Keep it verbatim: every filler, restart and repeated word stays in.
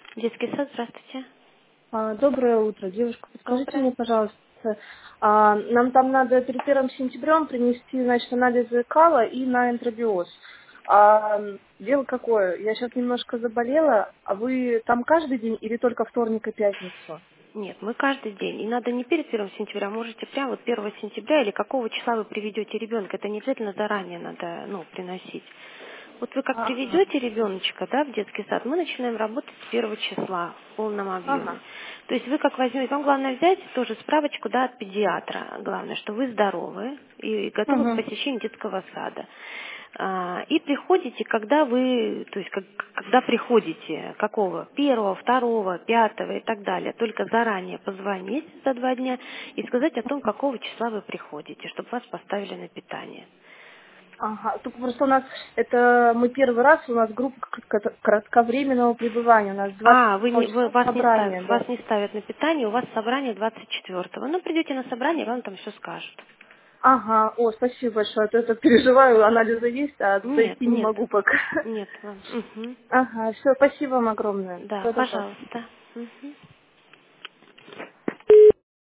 Детский сад, здравствуйте. А, Доброе утро, девушка. Подскажите Доброе. мне, пожалуйста, а, нам там надо перед первым сентябрем принести, значит, анализы кала и на энтеробиоз. А, дело какое? Я сейчас немножко заболела, а вы там каждый день или только вторник и пятницу? Нет, мы каждый день. И надо не перед первым сентября, можете прямо вот первого сентября или какого числа вы приведете ребенка. Это не обязательно заранее надо, ну, приносить. Вот вы как Ага, приведете ребеночка, да, в детский сад, мы начинаем работать с первого числа в полном объеме. ага, То есть вы как возьмете, вам главное взять тоже справочку, да, от педиатра. Главное, что вы здоровы и готовы к угу, посещению детского сада. А, И приходите, когда вы, то есть как- когда приходите, какого, первого, второго, пятого и так далее, только заранее позвонить за два дня и сказать о том, какого числа вы приходите, чтобы вас поставили на питание. ага. Только просто у нас, это мы первый раз, у нас группа кратко- кратковременного пребывания, у нас двадцать А, вы не, вы, часов вас, не ставят, собрания, вас да. не ставят на питание, у вас собрание двадцать четвёртого. Ну, придете на собрание, вам там все скажут. Ага, о, спасибо большое, а то я так переживаю, анализы есть, а Нет, зайти не нет, могу пока. нет. вам- Мгм. Ага, все, спасибо вам огромное. Да, Всего доброго. пожалуйста. Мгм.